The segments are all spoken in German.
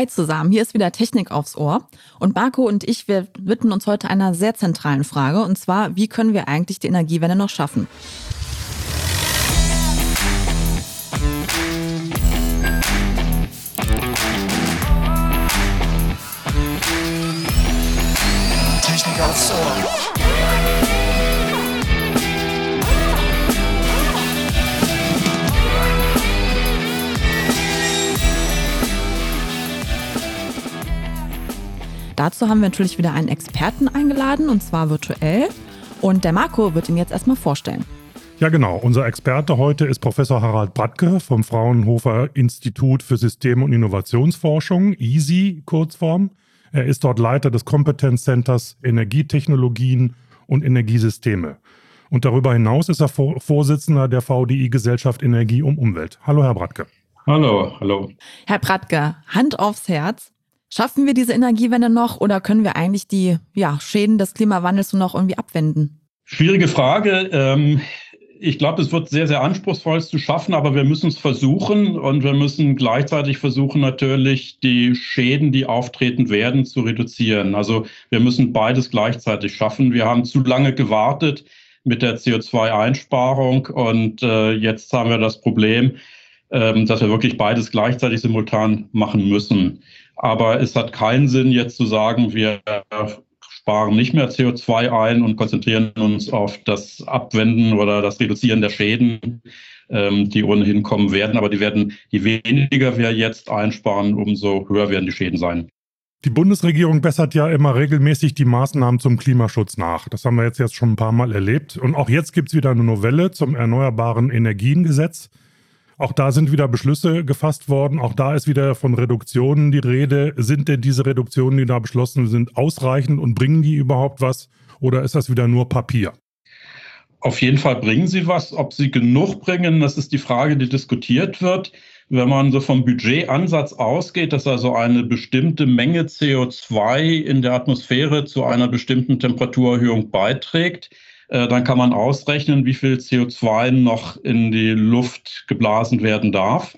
Hi zusammen, hier ist wieder Technik aufs Ohr. Und Marco und ich, wir widmen uns heute einer sehr zentralen Frage. Und zwar, wie können wir eigentlich die Energiewende noch schaffen? Technik aufs Ohr. Dazu haben wir natürlich wieder einen Experten eingeladen, und zwar virtuell. Und der Marco wird ihn jetzt erstmal vorstellen. Ja genau, unser Experte heute ist Professor Harald Bradtke vom Fraunhofer Institut für System- und Innovationsforschung, EASY Kurzform. Er ist dort Leiter des Competence Centers Energietechnologien und Energiesysteme. Und darüber hinaus ist er Vorsitzender der VDI-Gesellschaft Energie und Umwelt. Hallo Herr Bradtke. Hallo. Herr Bradtke, Hand aufs Herz. Schaffen wir diese Energiewende noch oder können wir eigentlich die Schäden des Klimawandels nur noch irgendwie abwenden? Schwierige Frage. Ich glaube, es wird sehr, sehr anspruchsvoll zu schaffen, aber wir müssen es versuchen und wir müssen gleichzeitig versuchen, natürlich die Schäden, die auftreten werden, zu reduzieren. Also wir müssen beides gleichzeitig schaffen. Wir haben zu lange gewartet mit der CO2-Einsparung und jetzt haben wir das Problem, dass wir wirklich beides gleichzeitig simultan machen müssen. Aber es hat keinen Sinn, jetzt zu sagen, wir sparen nicht mehr CO2 ein und konzentrieren uns auf das Abwenden oder das Reduzieren der Schäden, die ohnehin kommen werden. Aber je weniger wir jetzt einsparen, umso höher werden die Schäden sein. Die Bundesregierung bessert ja immer regelmäßig die Maßnahmen zum Klimaschutz nach. Das haben wir jetzt schon ein paar Mal erlebt. Und auch jetzt gibt es wieder eine Novelle zum Erneuerbaren Energiengesetz. Auch da sind wieder Beschlüsse gefasst worden. Auch da ist wieder von Reduktionen die Rede. Sind denn diese Reduktionen, die da beschlossen sind, ausreichend und bringen die überhaupt was? Oder ist das wieder nur Papier? Auf jeden Fall bringen sie was. Ob sie genug bringen, das ist die Frage, die diskutiert wird. Wenn man so vom Budgetansatz ausgeht, dass also eine bestimmte Menge CO2 in der Atmosphäre zu einer bestimmten Temperaturerhöhung beiträgt, dann kann man ausrechnen, wie viel CO2 noch in die Luft geblasen werden darf.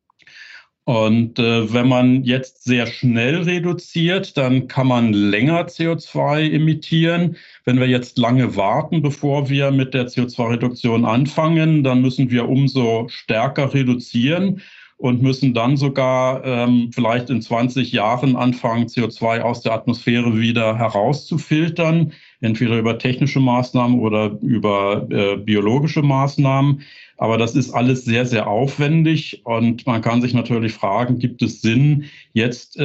Und wenn man jetzt sehr schnell reduziert, dann kann man länger CO2 emittieren. Wenn wir jetzt lange warten, bevor wir mit der CO2-Reduktion anfangen, dann müssen wir umso stärker reduzieren und müssen dann sogar vielleicht in 20 Jahren anfangen, CO2 aus der Atmosphäre wieder herauszufiltern, entweder über technische Maßnahmen oder über biologische Maßnahmen. Aber das ist alles sehr, sehr aufwendig und man kann sich natürlich fragen, gibt es Sinn, jetzt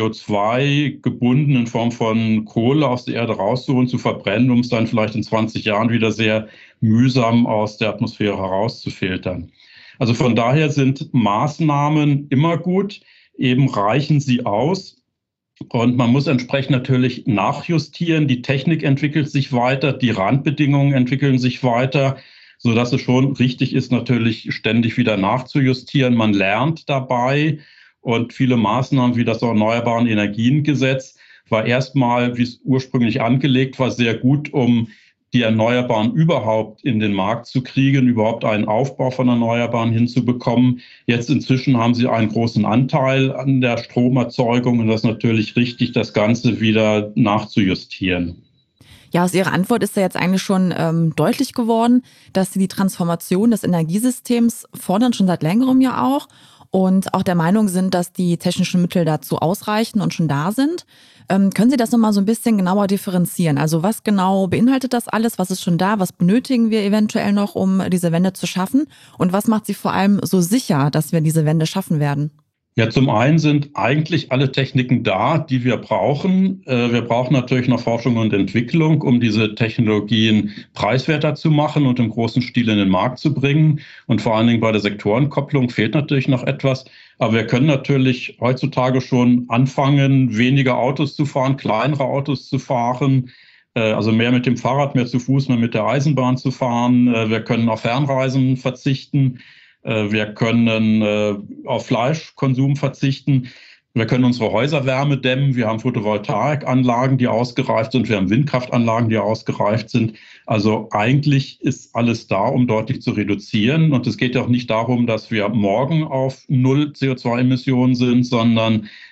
CO2 gebunden in Form von Kohle aus der Erde rauszuholen, zu verbrennen, um es dann vielleicht in 20 Jahren wieder sehr mühsam aus der Atmosphäre herauszufiltern. Also von daher sind Maßnahmen immer gut, eben reichen sie aus. Und man muss entsprechend natürlich nachjustieren. Die Technik entwickelt sich weiter, die Randbedingungen entwickeln sich weiter, sodass es schon richtig ist, natürlich ständig wieder nachzujustieren. Man lernt dabei und viele Maßnahmen wie das Erneuerbaren Energiengesetz war erstmal, wie es ursprünglich angelegt war, sehr gut, um die Erneuerbaren überhaupt in den Markt zu kriegen, überhaupt einen Aufbau von Erneuerbaren hinzubekommen. Jetzt inzwischen haben sie einen großen Anteil an der Stromerzeugung und das ist natürlich richtig, das Ganze wieder nachzujustieren. Ja, aus Ihrer Antwort ist ja jetzt eigentlich schon deutlich geworden, dass Sie die Transformation des Energiesystems fordern, schon seit längerem ja auch, und auch der Meinung sind, dass die technischen Mittel dazu ausreichen und schon da sind. Können Sie das nochmal so ein bisschen genauer differenzieren? Also was genau beinhaltet das alles? Was ist schon da? Was benötigen wir eventuell noch, um diese Wende zu schaffen? Und was macht Sie vor allem so sicher, dass wir diese Wende schaffen werden? Ja, zum einen sind eigentlich alle Techniken da, die wir brauchen. Wir brauchen natürlich noch Forschung und Entwicklung, um diese Technologien preiswerter zu machen und im großen Stil in den Markt zu bringen. Und vor allen Dingen bei der Sektorenkopplung fehlt natürlich noch etwas. Aber wir können natürlich heutzutage schon anfangen, weniger Autos zu fahren, kleinere Autos zu fahren. Also mehr mit dem Fahrrad, mehr zu Fuß, mehr mit der Eisenbahn zu fahren. Wir können auf Fernreisen verzichten. Wir können auf Fleischkonsum verzichten. Wir können unsere Häuserwärme dämmen. Wir haben Photovoltaikanlagen, die ausgereift sind. Wir haben Windkraftanlagen, die ausgereift sind. Also eigentlich ist alles da, um deutlich zu reduzieren. Und es geht ja auch nicht darum, dass wir morgen auf 0 CO2-Emissionen sind, sondern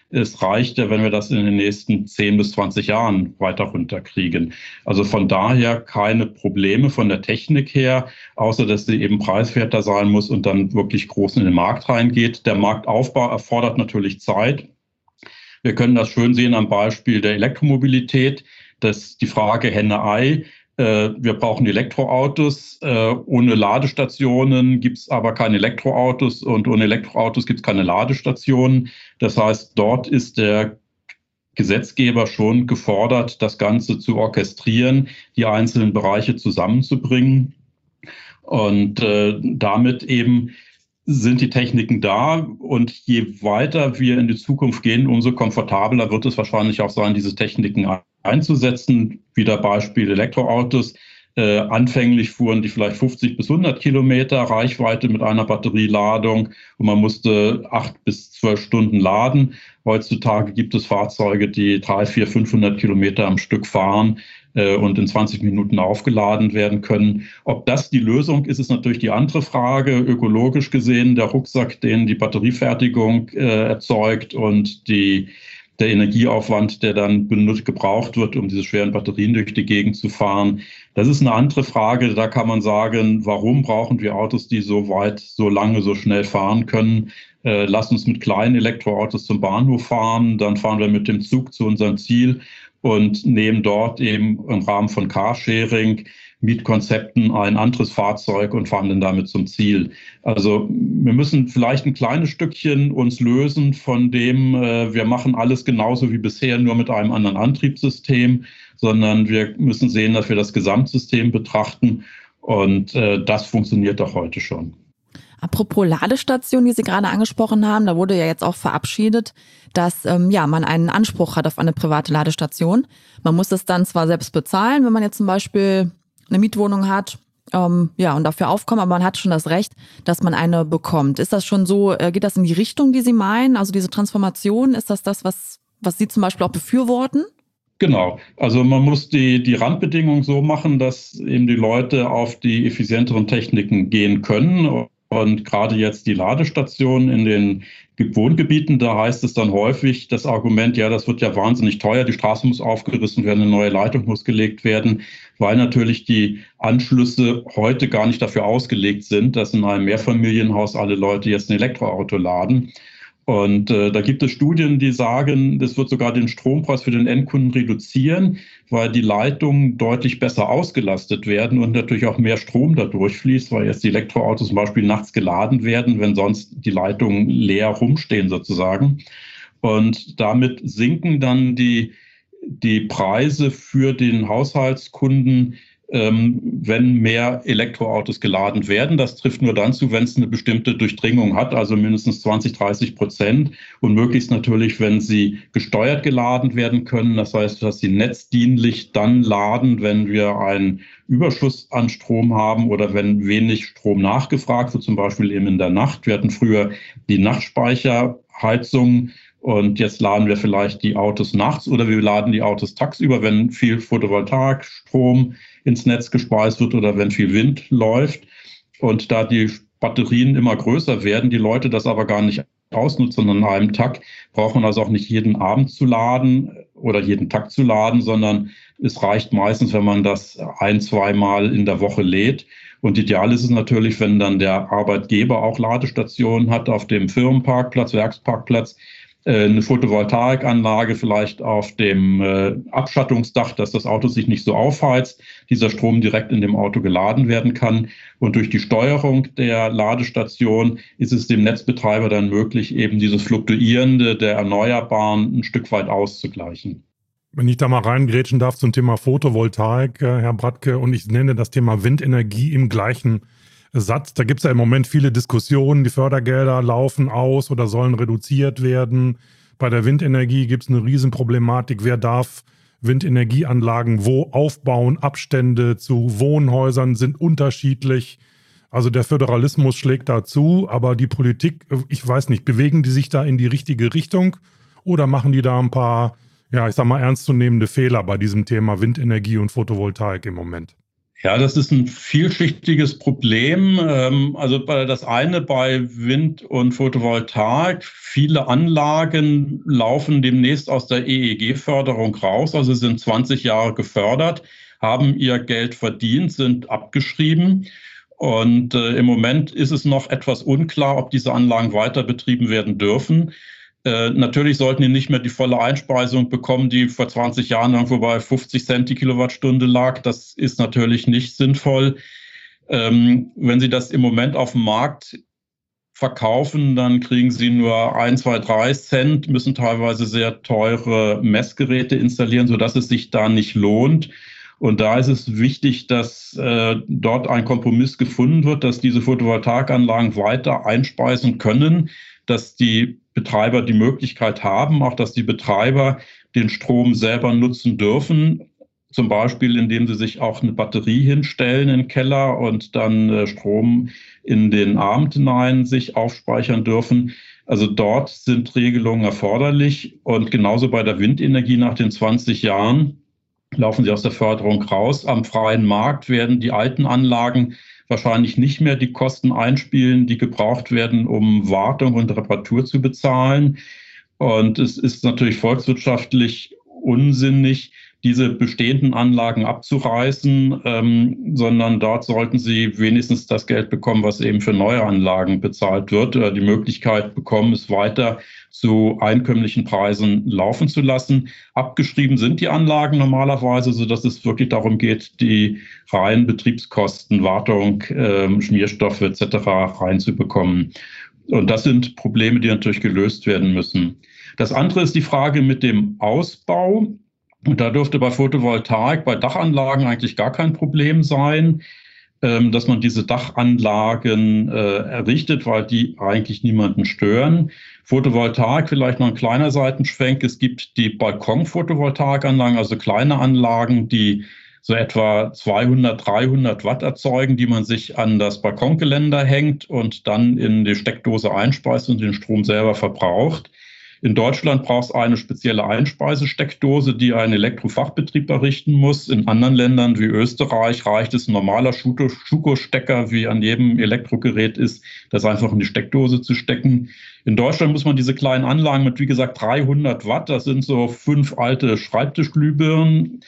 Es reicht ja, wenn wir das in den nächsten 10 bis 20 Jahren weiter runterkriegen. Also von daher keine Probleme von der Technik her, außer dass sie eben preiswerter sein muss und dann wirklich groß in den Markt reingeht. Der Marktaufbau erfordert natürlich Zeit. Wir können das schön sehen am Beispiel der Elektromobilität. Das ist die Frage Henne-Ei. Wir brauchen Elektroautos. Ohne Ladestationen gibt es aber keine Elektroautos und ohne Elektroautos gibt es keine Ladestationen. Das heißt, dort ist der Gesetzgeber schon gefordert, das Ganze zu orchestrieren, die einzelnen Bereiche zusammenzubringen. Und damit eben sind die Techniken da. Und je weiter wir in die Zukunft gehen, umso komfortabler wird es wahrscheinlich auch sein, diese Techniken einzusetzen. Wieder Beispiel Elektroautos. Anfänglich fuhren die vielleicht 50 bis 100 Kilometer Reichweite mit einer Batterieladung und man musste 8 bis 12 Stunden laden. Heutzutage gibt es Fahrzeuge, die 300, 400, 500 Kilometer am Stück fahren und in 20 Minuten aufgeladen werden können. Ob das die Lösung ist, ist natürlich die andere Frage. Ökologisch gesehen, der Rucksack, den die Batteriefertigung erzeugt und der Energieaufwand, der dann gebraucht wird, um diese schweren Batterien durch die Gegend zu fahren. Das ist eine andere Frage. Da kann man sagen, warum brauchen wir Autos, die so weit, so lange, so schnell fahren können? Lass uns mit kleinen Elektroautos zum Bahnhof fahren, dann fahren wir mit dem Zug zu unserem Ziel und nehmen dort eben im Rahmen von Carsharing, Mietkonzepten ein anderes Fahrzeug und fahren dann damit zum Ziel. Also wir müssen vielleicht ein kleines Stückchen uns lösen von dem, wir machen alles genauso wie bisher, nur mit einem anderen Antriebssystem, sondern wir müssen sehen, dass wir das Gesamtsystem betrachten und das funktioniert doch heute schon. Apropos Ladestation, die Sie gerade angesprochen haben, da wurde ja jetzt auch verabschiedet, dass man einen Anspruch hat auf eine private Ladestation. Man muss es dann zwar selbst bezahlen, wenn man jetzt zum Beispiel eine Mietwohnung hat, und dafür aufkommen, aber man hat schon das Recht, dass man eine bekommt. Ist das schon so, geht das in die Richtung, die Sie meinen? Also diese Transformation, ist das, was Sie zum Beispiel auch befürworten? Genau, also man muss die Randbedingungen so machen, dass eben die Leute auf die effizienteren Techniken gehen können. Und gerade jetzt die Ladestationen in den Wohngebieten, da heißt es dann häufig das Argument, ja, das wird ja wahnsinnig teuer, die Straße muss aufgerissen werden, eine neue Leitung muss gelegt werden, weil natürlich die Anschlüsse heute gar nicht dafür ausgelegt sind, dass in einem Mehrfamilienhaus alle Leute jetzt ein Elektroauto laden. Und da gibt es Studien, die sagen, das wird sogar den Strompreis für den Endkunden reduzieren, weil die Leitungen deutlich besser ausgelastet werden und natürlich auch mehr Strom dadurch fließt, weil jetzt die Elektroautos zum Beispiel nachts geladen werden, wenn sonst die Leitungen leer rumstehen sozusagen. Und damit sinken dann die Preise für den Haushaltskunden, wenn mehr Elektroautos geladen werden. Das trifft nur dann zu, wenn es eine bestimmte Durchdringung hat, also mindestens 20-30% und möglichst natürlich, wenn sie gesteuert geladen werden können. Das heißt, dass sie netzdienlich dann laden, wenn wir einen Überschuss an Strom haben oder wenn wenig Strom nachgefragt wird, zum Beispiel eben in der Nacht. Wir hatten früher die Nachtspeicherheizung und jetzt laden wir vielleicht die Autos nachts oder wir laden die Autos tagsüber, wenn viel Photovoltaikstrom ins Netz gespeist wird oder wenn viel Wind läuft. Und da die Batterien immer größer werden, die Leute das aber gar nicht ausnutzen an einem Tag, braucht man also auch nicht jeden Abend zu laden oder jeden Tag zu laden, sondern es reicht meistens, wenn man das 1-2 Mal in der Woche lädt. Und ideal ist es natürlich, wenn dann der Arbeitgeber auch Ladestationen hat auf dem Firmenparkplatz, Werksparkplatz, eine Photovoltaikanlage vielleicht auf dem Abschattungsdach, dass das Auto sich nicht so aufheizt, dieser Strom direkt in dem Auto geladen werden kann. Und durch die Steuerung der Ladestation ist es dem Netzbetreiber dann möglich, eben dieses Fluktuierende der Erneuerbaren ein Stück weit auszugleichen. Wenn ich da mal reingrätschen darf zum Thema Photovoltaik, Herr Bradtke, und ich nenne das Thema Windenergie im gleichen Satz. Da gibt es ja im Moment viele Diskussionen, die Fördergelder laufen aus oder sollen reduziert werden. Bei der Windenergie gibt es eine Riesenproblematik. Wer darf Windenergieanlagen wo aufbauen? Abstände zu Wohnhäusern sind unterschiedlich. Also der Föderalismus schlägt da zu, aber die Politik, ich weiß nicht, bewegen die sich da in die richtige Richtung oder machen die da ein paar, ernstzunehmende Fehler bei diesem Thema Windenergie und Photovoltaik im Moment? Ja, das ist ein vielschichtiges Problem. Also das eine bei Wind und Photovoltaik. Viele Anlagen laufen demnächst aus der EEG-Förderung raus, also sind 20 Jahre gefördert, haben ihr Geld verdient, sind abgeschrieben. Und im Moment ist es noch etwas unklar, ob diese Anlagen weiter betrieben werden dürfen. Natürlich sollten die nicht mehr die volle Einspeisung bekommen, die vor 20 Jahren irgendwo bei 50 Cent die Kilowattstunde lag. Das ist natürlich nicht sinnvoll. Wenn Sie das im Moment auf dem Markt verkaufen, dann kriegen Sie nur 1, 2, 3 Cent, müssen teilweise sehr teure Messgeräte installieren, sodass es sich da nicht lohnt. Und da ist es wichtig, dass dort ein Kompromiss gefunden wird, dass diese Photovoltaikanlagen weiter einspeisen können, dass die Betreiber die Möglichkeit haben, auch dass die Betreiber den Strom selber nutzen dürfen, zum Beispiel indem sie sich auch eine Batterie hinstellen in den Keller und dann Strom in den Abend hinein sich aufspeichern dürfen. Also dort sind Regelungen erforderlich und genauso bei der Windenergie nach den 20 Jahren laufen sie aus der Förderung raus. Am freien Markt werden die alten Anlagen wahrscheinlich nicht mehr die Kosten einspielen, die gebraucht werden, um Wartung und Reparatur zu bezahlen. Und es ist natürlich volkswirtschaftlich unsinnig, diese bestehenden Anlagen abzureißen, sondern dort sollten sie wenigstens das Geld bekommen, was eben für neue Anlagen bezahlt wird, oder die Möglichkeit bekommen, es weiter zu einkömmlichen Preisen laufen zu lassen. Abgeschrieben sind die Anlagen normalerweise, sodass es wirklich darum geht, die reinen Betriebskosten, Wartung, Schmierstoffe etc. reinzubekommen. Und das sind Probleme, die natürlich gelöst werden müssen. Das andere ist die Frage mit dem Ausbau. Und da dürfte bei Photovoltaik, bei Dachanlagen eigentlich gar kein Problem sein, dass man diese Dachanlagen errichtet, weil die eigentlich niemanden stören. Photovoltaik, vielleicht noch ein kleiner Seitenschwenk. Es gibt die Balkon-Photovoltaikanlagen, also kleine Anlagen, die so etwa 200, 300 Watt erzeugen, die man sich an das Balkongeländer hängt und dann in die Steckdose einspeist und den Strom selber verbraucht. In Deutschland braucht es eine spezielle Einspeisesteckdose, die ein Elektrofachbetrieb errichten muss. In anderen Ländern wie Österreich reicht es ein normaler Schuko-Stecker, wie an jedem Elektrogerät ist, das einfach in die Steckdose zu stecken. In Deutschland muss man diese kleinen Anlagen mit, wie gesagt, 300 Watt, das sind so 5 alte Schreibtischglühbirnen,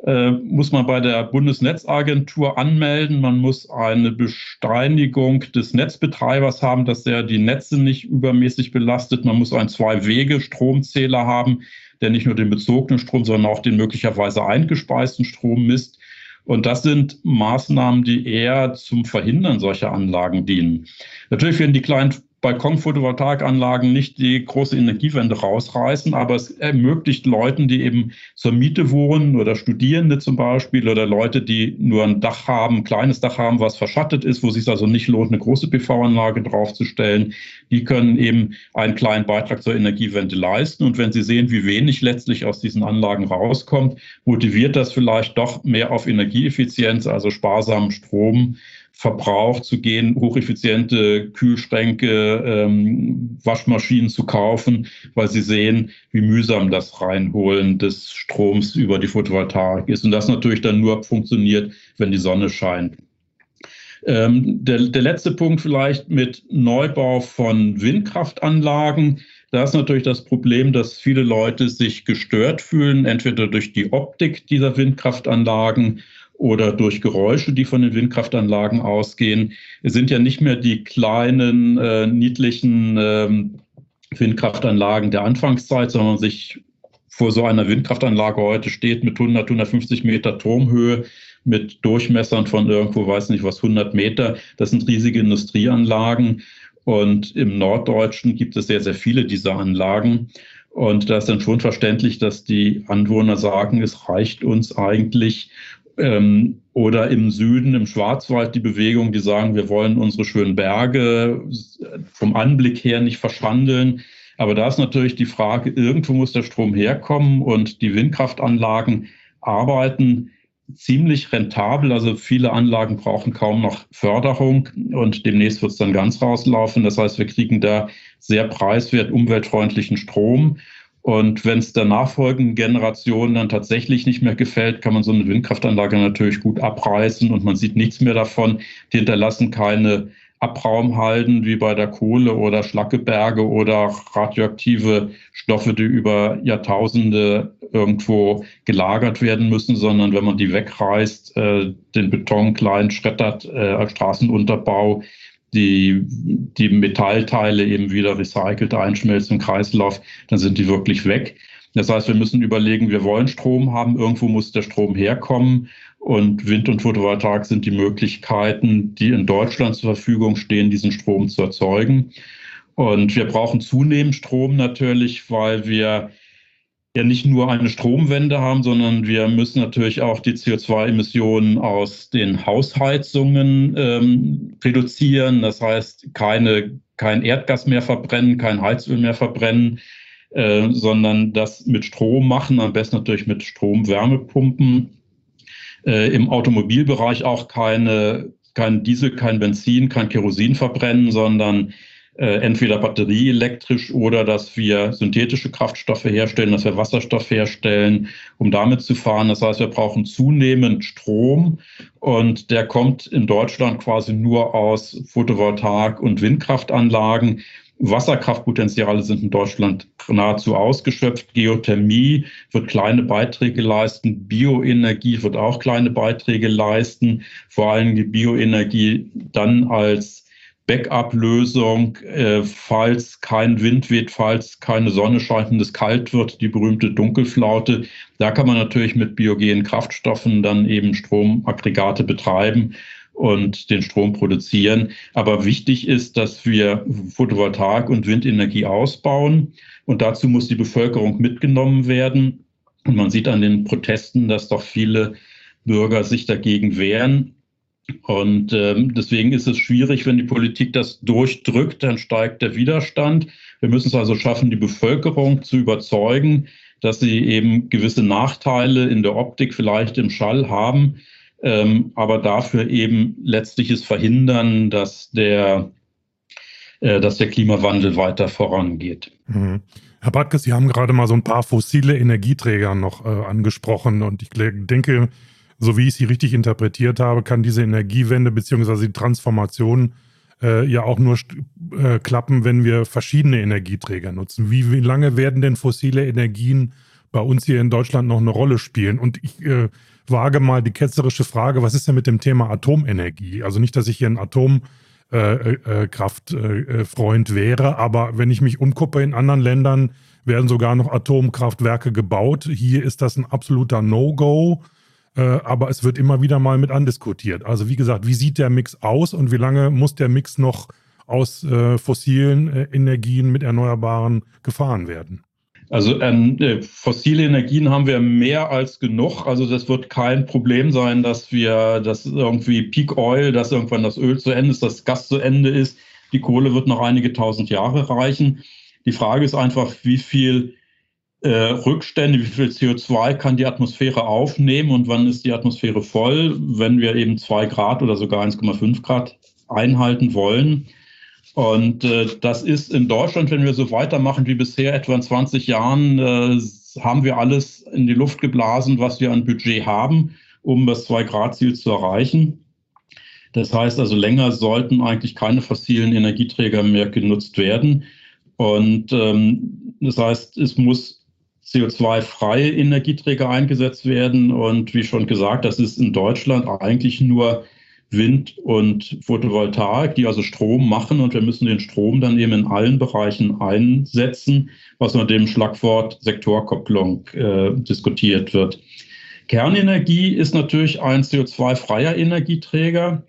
muss man bei der Bundesnetzagentur anmelden. Man muss eine Bescheinigung des Netzbetreibers haben, dass er die Netze nicht übermäßig belastet. Man muss einen 2-Wege-Stromzähler haben, der nicht nur den bezogenen Strom, sondern auch den möglicherweise eingespeisten Strom misst. Und das sind Maßnahmen, die eher zum Verhindern solcher Anlagen dienen. Natürlich werden die kleinen Balkon-Photovoltaikanlagen nicht die große Energiewende rausreißen, aber es ermöglicht Leuten, die eben zur Miete wohnen oder Studierende zum Beispiel oder Leute, die nur ein Dach haben, ein kleines Dach haben, was verschattet ist, wo es sich also nicht lohnt, eine große PV-Anlage draufzustellen, die können eben einen kleinen Beitrag zur Energiewende leisten. Und wenn sie sehen, wie wenig letztlich aus diesen Anlagen rauskommt, motiviert das vielleicht doch mehr auf Energieeffizienz, also sparsamen Stromverbrauch zu gehen, hocheffiziente Kühlschränke, Waschmaschinen zu kaufen, weil sie sehen, wie mühsam das Reinholen des Stroms über die Photovoltaik ist. Und das natürlich dann nur funktioniert, wenn die Sonne scheint. Der letzte Punkt vielleicht mit Neubau von Windkraftanlagen. Da ist natürlich das Problem, dass viele Leute sich gestört fühlen, entweder durch die Optik dieser Windkraftanlagen oder durch Geräusche, die von den Windkraftanlagen ausgehen. Es sind ja nicht mehr die kleinen, niedlichen Windkraftanlagen der Anfangszeit, sondern sich vor so einer Windkraftanlage heute steht mit 100, 150 Meter Turmhöhe, mit Durchmessern von irgendwo, weiß nicht was, 100 Meter. Das sind riesige Industrieanlagen. Und im Norddeutschen gibt es sehr, sehr viele dieser Anlagen. Und da ist dann schon verständlich, dass die Anwohner sagen, es reicht uns eigentlich. Oder im Süden, im Schwarzwald, die Bewegung, die sagen, wir wollen unsere schönen Berge vom Anblick her nicht verschandeln. Aber da ist natürlich die Frage, irgendwo muss der Strom herkommen und die Windkraftanlagen arbeiten ziemlich rentabel. Also viele Anlagen brauchen kaum noch Förderung und demnächst wird es dann ganz rauslaufen. Das heißt, wir kriegen da sehr preiswert umweltfreundlichen Strom. Und wenn es der nachfolgenden Generation dann tatsächlich nicht mehr gefällt, kann man so eine Windkraftanlage natürlich gut abreißen und man sieht nichts mehr davon. Die hinterlassen keine Abraumhalden wie bei der Kohle oder Schlackeberge oder radioaktive Stoffe, die über Jahrtausende irgendwo gelagert werden müssen, sondern wenn man die wegreißt, den Beton klein schreddert als Straßenunterbau, die Metallteile eben wieder recycelt, einschmelzen im Kreislauf, dann sind die wirklich weg. Das heißt, wir müssen überlegen, wir wollen Strom haben, irgendwo muss der Strom herkommen und Wind und Photovoltaik sind die Möglichkeiten, die in Deutschland zur Verfügung stehen, diesen Strom zu erzeugen. Und wir brauchen zunehmend Strom natürlich, weil wir ja nicht nur eine Stromwende haben, sondern wir müssen natürlich auch die CO2-Emissionen aus den Hausheizungen reduzieren. Das heißt, kein Erdgas mehr verbrennen, kein Heizöl mehr verbrennen, sondern das mit Strom machen, am besten natürlich mit Stromwärmepumpen. Im Automobilbereich auch kein Diesel, kein Benzin, kein Kerosin verbrennen, sondern entweder batterieelektrisch oder dass wir synthetische Kraftstoffe herstellen, dass wir Wasserstoff herstellen, um damit zu fahren. Das heißt, wir brauchen zunehmend Strom und der kommt in Deutschland quasi nur aus Photovoltaik- und Windkraftanlagen. Wasserkraftpotenziale sind in Deutschland nahezu ausgeschöpft. Geothermie wird kleine Beiträge leisten. Bioenergie wird auch kleine Beiträge leisten. Vor allem die Bioenergie dann als Backup-Lösung, falls kein Wind weht, falls keine Sonne scheint und es kalt wird, die berühmte Dunkelflaute. Da kann man natürlich mit biogenen Kraftstoffen dann eben Stromaggregate betreiben und den Strom produzieren. Aber wichtig ist, dass wir Photovoltaik- und Windenergie ausbauen. Und dazu muss die Bevölkerung mitgenommen werden. Und man sieht an den Protesten, dass doch viele Bürger sich dagegen wehren. Und deswegen ist es schwierig, wenn die Politik das durchdrückt, dann steigt der Widerstand. Wir müssen es also schaffen, die Bevölkerung zu überzeugen, dass sie eben gewisse Nachteile in der Optik, vielleicht im Schall haben, aber dafür eben letztlich es verhindern, dass der Klimawandel weiter vorangeht. Mhm. Herr Badke, Sie haben gerade mal so ein paar fossile Energieträger noch angesprochen und ich denke, so wie ich sie richtig interpretiert habe, kann diese Energiewende bzw. die Transformation ja auch nur klappen, wenn wir verschiedene Energieträger nutzen. Wie lange werden denn fossile Energien bei uns hier in Deutschland noch eine Rolle spielen? Und ich wage mal die ketzerische Frage, was ist denn mit dem Thema Atomenergie? Also nicht, dass ich hier ein Atomkraftfreund wäre, aber wenn ich mich umgucke, in anderen Ländern werden sogar noch Atomkraftwerke gebaut. Hier ist das ein absoluter No-Go. Aber es wird immer wieder mal mit andiskutiert. Also wie gesagt, wie sieht der Mix aus und wie lange muss der Mix noch aus fossilen Energien mit Erneuerbaren gefahren werden? Also fossile Energien haben wir mehr als genug. Also das wird kein Problem sein, dass irgendwie Peak Oil, dass irgendwann das Öl zu Ende ist, das Gas zu Ende ist. Die Kohle wird noch einige tausend Jahre reichen. Die Frage ist einfach, wie viel Rückstände, wie viel CO2 kann die Atmosphäre aufnehmen und wann ist die Atmosphäre voll, wenn wir eben 2 Grad oder sogar 1,5 Grad einhalten wollen. Und das ist in Deutschland, wenn wir so weitermachen wie bisher, etwa in 20 Jahren, haben wir alles in die Luft geblasen, was wir an Budget haben, um das 2-Grad-Ziel zu erreichen. Das heißt also, länger sollten eigentlich keine fossilen Energieträger mehr genutzt werden. Und das heißt, es muss CO2-freie Energieträger eingesetzt werden. Und wie schon gesagt, das ist in Deutschland eigentlich nur Wind und Photovoltaik, die also Strom machen. Und wir müssen den Strom dann eben in allen Bereichen einsetzen, was unter dem Schlagwort Sektorkopplung diskutiert wird. Kernenergie ist natürlich ein CO2-freier Energieträger.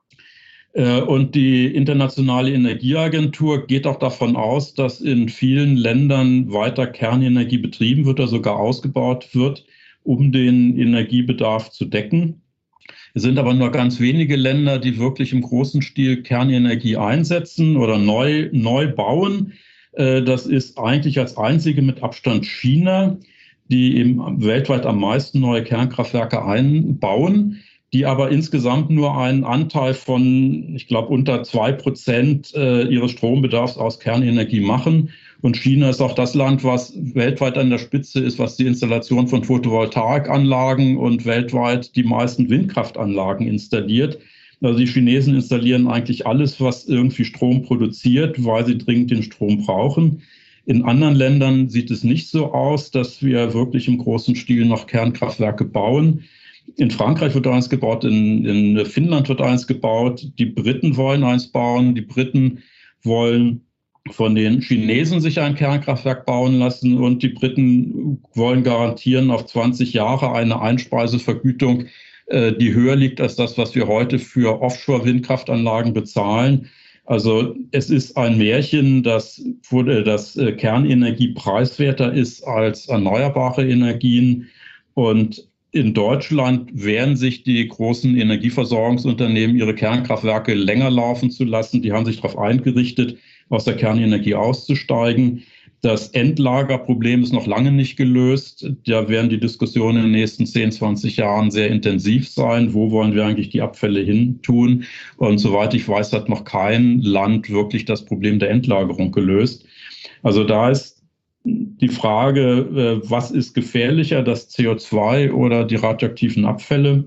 Und die Internationale Energieagentur geht auch davon aus, dass in vielen Ländern weiter Kernenergie betrieben wird oder sogar ausgebaut wird, um den Energiebedarf zu decken. Es sind aber nur ganz wenige Länder, die wirklich im großen Stil Kernenergie einsetzen oder neu bauen. Das ist eigentlich als einzige mit Abstand China, die eben weltweit am meisten neue Kernkraftwerke einbauen, die aber insgesamt nur einen Anteil von, ich glaube, unter 2% ihres Strombedarfs aus Kernenergie machen. Und China ist auch das Land, was weltweit an der Spitze ist, was die Installation von Photovoltaikanlagen und weltweit die meisten Windkraftanlagen installiert. Also die Chinesen installieren eigentlich alles, was irgendwie Strom produziert, weil sie dringend den Strom brauchen. In anderen Ländern sieht es nicht so aus, dass wir wirklich im großen Stil noch Kernkraftwerke bauen. In Frankreich wird eins gebaut, in Finnland wird eins gebaut. Die Briten wollen eins bauen. Die Briten wollen von den Chinesen sich ein Kernkraftwerk bauen lassen und die Briten wollen garantieren auf 20 Jahre eine Einspeisevergütung, die höher liegt als das, was wir heute für Offshore-Windkraftanlagen bezahlen. Also es ist ein Märchen, dass Kernenergie preiswerter ist als erneuerbare Energien. Und in Deutschland wehren sich die großen Energieversorgungsunternehmen, ihre Kernkraftwerke länger laufen zu lassen. Die haben sich darauf eingerichtet, aus der Kernenergie auszusteigen. Das Endlagerproblem ist noch lange nicht gelöst. Da werden die Diskussionen in den nächsten 10, 20 Jahren sehr intensiv sein. Wo wollen wir eigentlich die Abfälle hin tun? Und soweit ich weiß, hat noch kein Land wirklich das Problem der Endlagerung gelöst. Also da ist die Frage, was ist gefährlicher, das CO2 oder die radioaktiven Abfälle?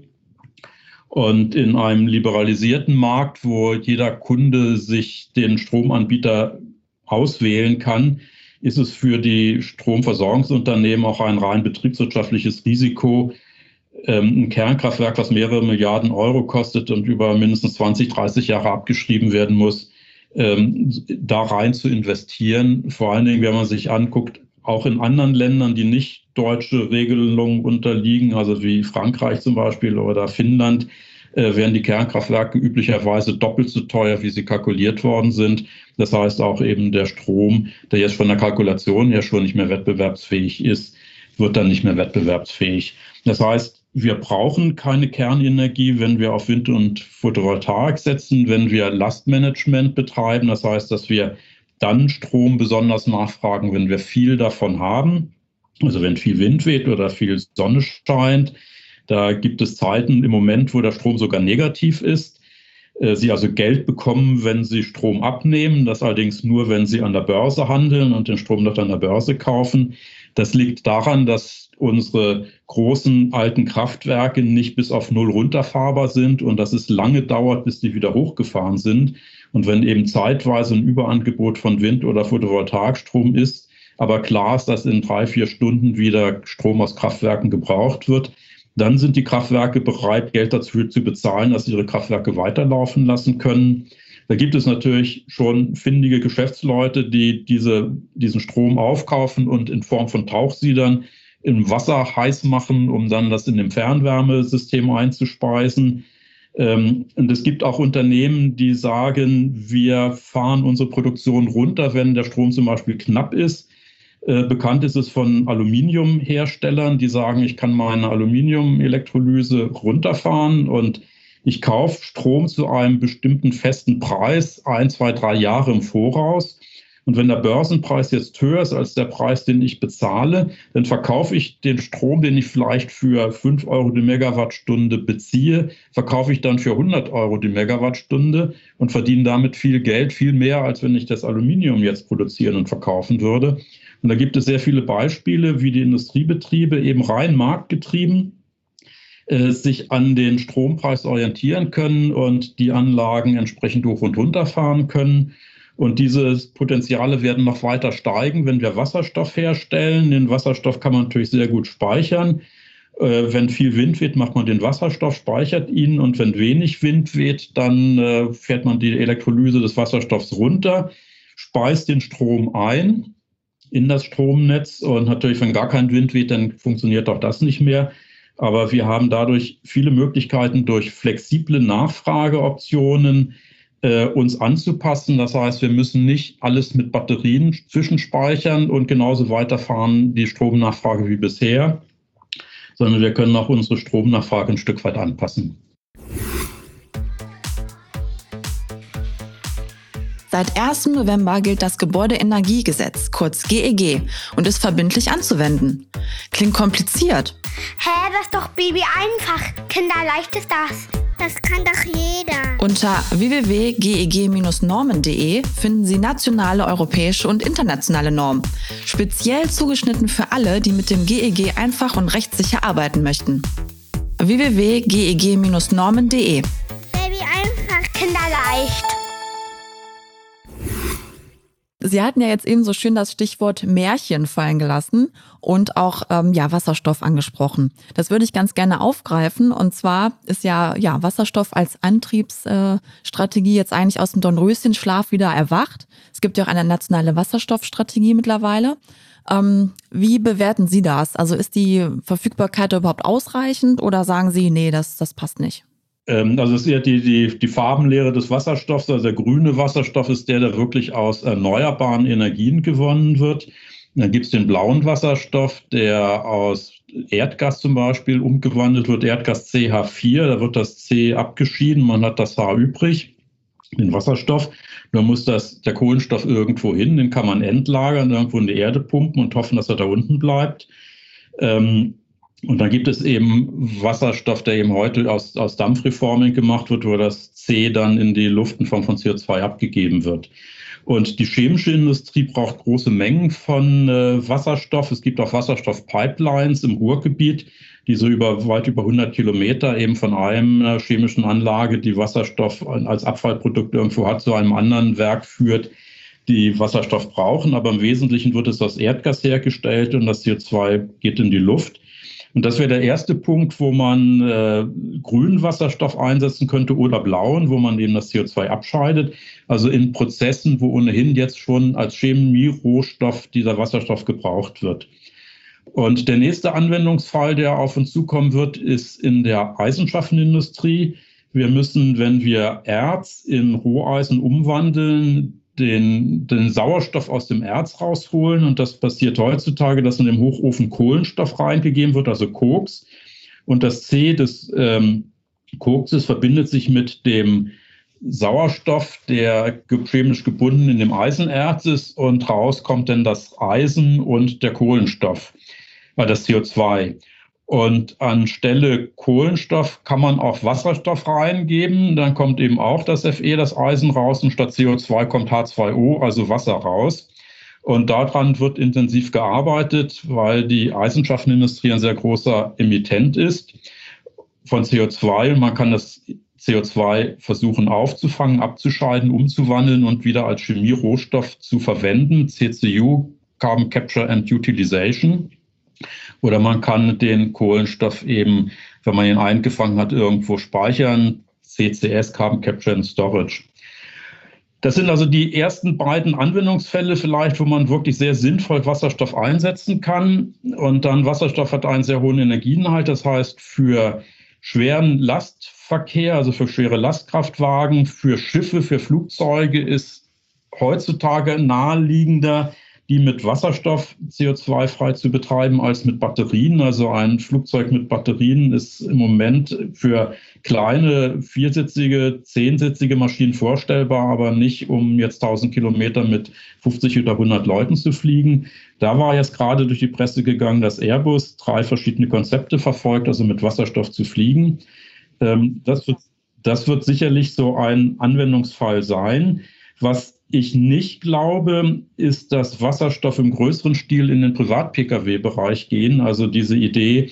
Und in einem liberalisierten Markt, wo jeder Kunde sich den Stromanbieter auswählen kann, ist es für die Stromversorgungsunternehmen auch ein rein betriebswirtschaftliches Risiko, ein Kernkraftwerk, was mehrere Milliarden Euro kostet und über mindestens 20, 30 Jahre abgeschrieben werden muss, da rein zu investieren. Vor allen Dingen, wenn man sich anguckt, auch in anderen Ländern, die nicht deutsche Regelungen unterliegen, also wie Frankreich zum Beispiel oder Finnland, werden die Kernkraftwerke üblicherweise doppelt so teuer, wie sie kalkuliert worden sind. Das heißt auch eben der Strom, der jetzt von der Kalkulation her schon nicht mehr wettbewerbsfähig ist, wird dann nicht mehr wettbewerbsfähig. Das heißt, wir brauchen keine Kernenergie, wenn wir auf Wind- und Photovoltaik setzen, wenn wir Lastmanagement betreiben. Das heißt, dass wir dann Strom besonders nachfragen, wenn wir viel davon haben. Also wenn viel Wind weht oder viel Sonne scheint. Da gibt es Zeiten im Moment, wo der Strom sogar negativ ist. Sie also Geld bekommen, wenn sie Strom abnehmen. Das allerdings nur, wenn sie an der Börse handeln und den Strom dort an der Börse kaufen. Das liegt daran, dass unsere großen alten Kraftwerke nicht bis auf Null runterfahrbar sind und dass es lange dauert, bis die wieder hochgefahren sind. Und wenn eben zeitweise ein Überangebot von Wind- oder Photovoltaikstrom ist, aber klar ist, dass in 3-4 Stunden wieder Strom aus Kraftwerken gebraucht wird, dann sind die Kraftwerke bereit, Geld dafür zu bezahlen, dass sie ihre Kraftwerke weiterlaufen lassen können. Da gibt es natürlich schon findige Geschäftsleute, die diesen Strom aufkaufen und in Form von Tauchsiedern im Wasser heiß machen, um dann das in dem Fernwärmesystem einzuspeisen. Und es gibt auch Unternehmen, die sagen, wir fahren unsere Produktion runter, wenn der Strom zum Beispiel knapp ist. Bekannt ist es von Aluminiumherstellern, die sagen, ich kann meine Aluminiumelektrolyse runterfahren und ich kaufe Strom zu einem bestimmten festen Preis 1, 2, 3 Jahre im Voraus. Und wenn der Börsenpreis jetzt höher ist als der Preis, den ich bezahle, dann verkaufe ich den Strom, den ich vielleicht für 5 Euro die Megawattstunde beziehe, verkaufe ich dann für 100 Euro die Megawattstunde und verdiene damit viel Geld, viel mehr, als wenn ich das Aluminium jetzt produzieren und verkaufen würde. Und da gibt es sehr viele Beispiele, wie die Industriebetriebe eben rein marktgetrieben sich an den Strompreis orientieren können und die Anlagen entsprechend hoch und runter fahren können. Und diese Potenziale werden noch weiter steigen, wenn wir Wasserstoff herstellen. Den Wasserstoff kann man natürlich sehr gut speichern. Wenn viel Wind weht, macht man den Wasserstoff, speichert ihn. Und wenn wenig Wind weht, dann fährt man die Elektrolyse des Wasserstoffs runter, speist den Strom ein in das Stromnetz. Und natürlich, wenn gar kein Wind weht, dann funktioniert auch das nicht mehr. Aber wir haben dadurch viele Möglichkeiten, durch flexible Nachfrageoptionen uns anzupassen. Das heißt, wir müssen nicht alles mit Batterien zwischenspeichern und genauso weiterfahren die Stromnachfrage wie bisher, sondern wir können auch unsere Stromnachfrage ein Stück weit anpassen. Seit 1. November gilt das Gebäudeenergiegesetz, kurz GEG, und ist verbindlich anzuwenden. Klingt kompliziert. Hä, das ist doch Baby einfach. Kinderleicht ist das. Das kann doch jeder. Unter www.geg-normen.de finden Sie nationale, europäische und internationale Normen. Speziell zugeschnitten für alle, die mit dem GEG einfach und rechtssicher arbeiten möchten. www.geg-normen.de Baby einfach, kinderleicht. Sie hatten ja jetzt eben so schön das Stichwort Märchen fallen gelassen und auch Wasserstoff angesprochen. Das würde ich ganz gerne aufgreifen. Und zwar ist ja Wasserstoff als Antriebsstrategie jetzt eigentlich aus dem Dornröschenschlaf wieder erwacht. Es gibt ja auch eine nationale Wasserstoffstrategie mittlerweile. Wie bewerten Sie das? Also ist die Verfügbarkeit überhaupt ausreichend oder sagen Sie, nee, das passt nicht? Also es ist eher die Farbenlehre des Wasserstoffs. Also der grüne Wasserstoff ist der wirklich aus erneuerbaren Energien gewonnen wird. Dann gibt es den blauen Wasserstoff, der aus Erdgas zum Beispiel umgewandelt wird, Erdgas CH4, da wird das C abgeschieden, man hat das H übrig, den Wasserstoff. Dann muss der Kohlenstoff irgendwo hin, den kann man entlagern, irgendwo in die Erde pumpen und hoffen, dass er da unten bleibt. Und dann gibt es eben Wasserstoff, der eben heute aus Dampfreforming gemacht wird, wo das C dann in die Luft in Form von CO2 abgegeben wird. Und die chemische Industrie braucht große Mengen von Wasserstoff. Es gibt auch Wasserstoffpipelines im Ruhrgebiet, die so weit über 100 Kilometer eben von einer chemischen Anlage, die Wasserstoff als Abfallprodukt irgendwo hat, zu einem anderen Werk führt, die Wasserstoff brauchen. Aber im Wesentlichen wird es aus Erdgas hergestellt und das CO2 geht in die Luft. Und das wäre der erste Punkt, wo man grünen Wasserstoff einsetzen könnte oder blauen, wo man eben das CO2 abscheidet. Also in Prozessen, wo ohnehin jetzt schon als Chemie-Rohstoff dieser Wasserstoff gebraucht wird. Und der nächste Anwendungsfall, der auf uns zukommen wird, ist in der Eisenschaftenindustrie. Wir müssen, wenn wir Erz in Roheisen umwandeln, den Sauerstoff aus dem Erz rausholen. Und das passiert heutzutage, dass in dem Hochofen Kohlenstoff reingegeben wird, also Koks. Und das C des Kokses verbindet sich mit dem Sauerstoff, der chemisch gebunden in dem Eisenerz ist. Und raus kommt dann das Eisen und der Kohlenstoff, das CO2. Und anstelle Kohlenstoff kann man auch Wasserstoff reingeben. Dann kommt eben auch das Fe, das Eisen raus. Und statt CO2 kommt H2O, also Wasser raus. Und daran wird intensiv gearbeitet, weil die Eisenschaftenindustrie ein sehr großer Emittent ist von CO2. Man kann das CO2 versuchen aufzufangen, abzuscheiden, umzuwandeln und wieder als Chemierohstoff zu verwenden. CCU, Carbon Capture and Utilization. Oder man kann den Kohlenstoff eben, wenn man ihn eingefangen hat, irgendwo speichern. CCS, Carbon Capture and Storage. Das sind also die ersten beiden Anwendungsfälle vielleicht, wo man wirklich sehr sinnvoll Wasserstoff einsetzen kann. Und dann Wasserstoff hat einen sehr hohen Energieinhalt. Das heißt, für schweren Lastverkehr, also für schwere Lastkraftwagen, für Schiffe, für Flugzeuge ist heutzutage naheliegender, die mit Wasserstoff CO2-frei zu betreiben, als mit Batterien. Also ein Flugzeug mit Batterien ist im Moment für kleine, viersitzige, zehnsitzige Maschinen vorstellbar, aber nicht, um jetzt 1000 Kilometer mit 50 oder 100 Leuten zu fliegen. Da war jetzt gerade durch die Presse gegangen, dass Airbus 3 verschiedene Konzepte verfolgt, also mit Wasserstoff zu fliegen. Das wird sicherlich so ein Anwendungsfall sein. Was ich nicht glaube, ist, dass Wasserstoff im größeren Stil in den Privat-Pkw-Bereich gehen. Also diese Idee,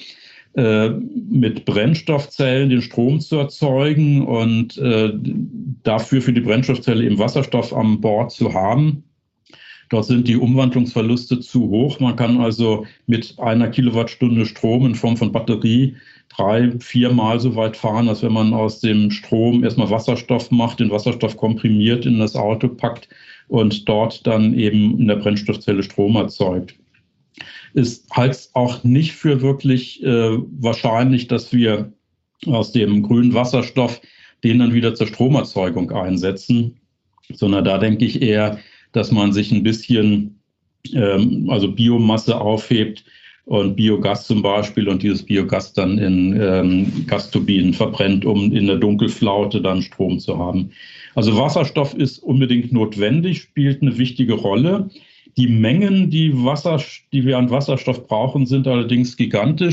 mit Brennstoffzellen den Strom zu erzeugen und dafür für die Brennstoffzelle eben Wasserstoff an Bord zu haben. Dort sind die Umwandlungsverluste zu hoch. Man kann also mit 1 Kilowattstunde Strom in Form von Batterie 3-4 Mal so weit fahren, als wenn man aus dem Strom erstmal Wasserstoff macht, den Wasserstoff komprimiert in das Auto packt und dort dann eben in der Brennstoffzelle Strom erzeugt. Es heißt auch nicht für wirklich wahrscheinlich, dass wir aus dem grünen Wasserstoff den dann wieder zur Stromerzeugung einsetzen, sondern da denke ich eher, dass man sich ein bisschen also Biomasse aufhebt und Biogas zum Beispiel und dieses Biogas dann in Gasturbinen verbrennt, um in der Dunkelflaute dann Strom zu haben. Also Wasserstoff ist unbedingt notwendig, spielt eine wichtige Rolle. Die Mengen, die wir an Wasserstoff brauchen, sind allerdings gigantisch.